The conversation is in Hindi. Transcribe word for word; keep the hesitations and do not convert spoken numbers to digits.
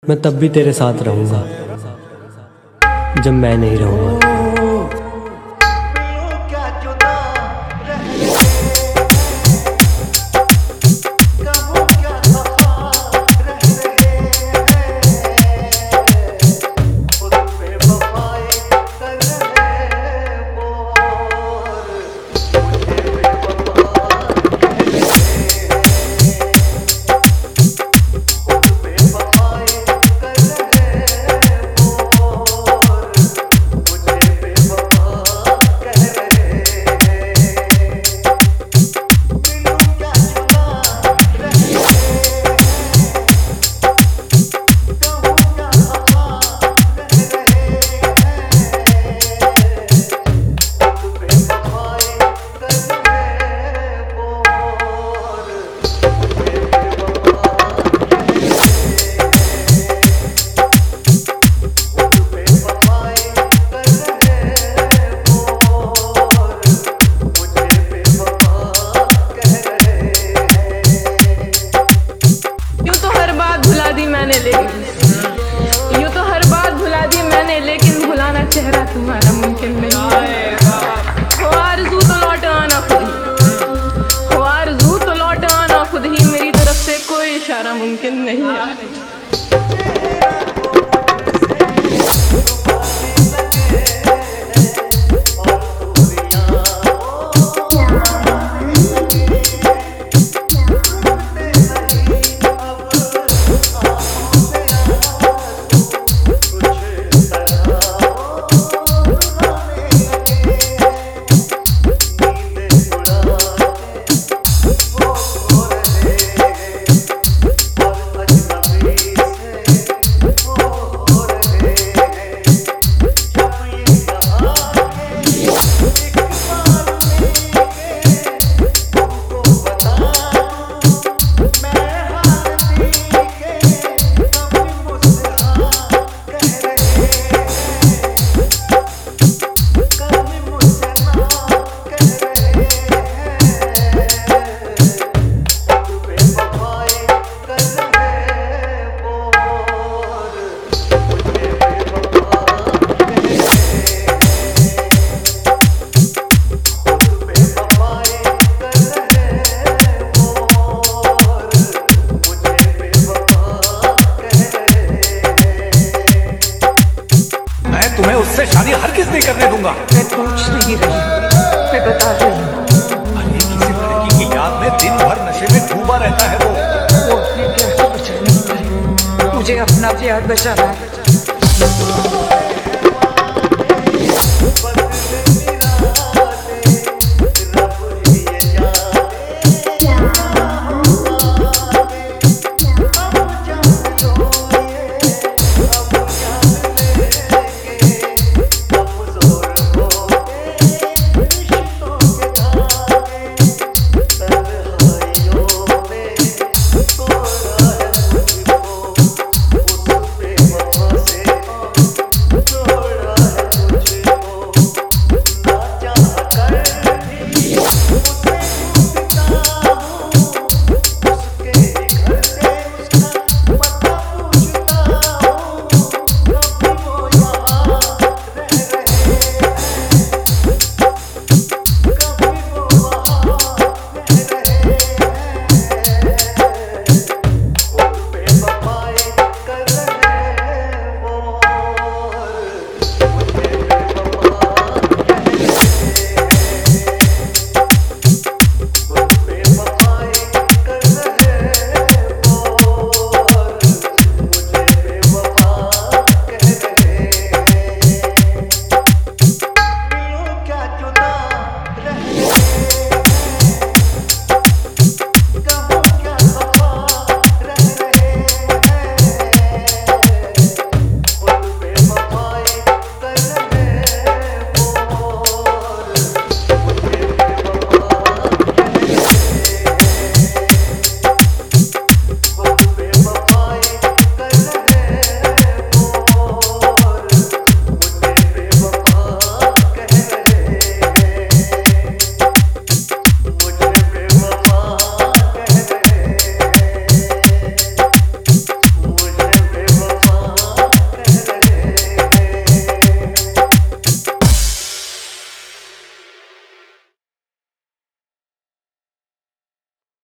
मैं तब भी तेरे साथ रहूंगा जब मैं नहीं रहूंगा। यूँ तो हर बात भुला दी मैंने, लेकिन भुलाना चेहरा तुम्हारा मुमकिन नहीं है। हो आरज़ू तो लौट आना खुद ही, हो आरज़ू तो लौट आना खुद ही, मेरी तरफ से कोई इशारा मुमकिन नहीं है। तुम्हें उससे शादी हरगिज़ नहीं करने दूंगा। मैं पूछ नहीं रही, मैं बता रही हूँ। अरे किसी लड़की की याद में दिन भर नशे में डूबा रहता है वो वो अपने प्यार को बचाने के लिए मुझे अपना प्यार बचाना है।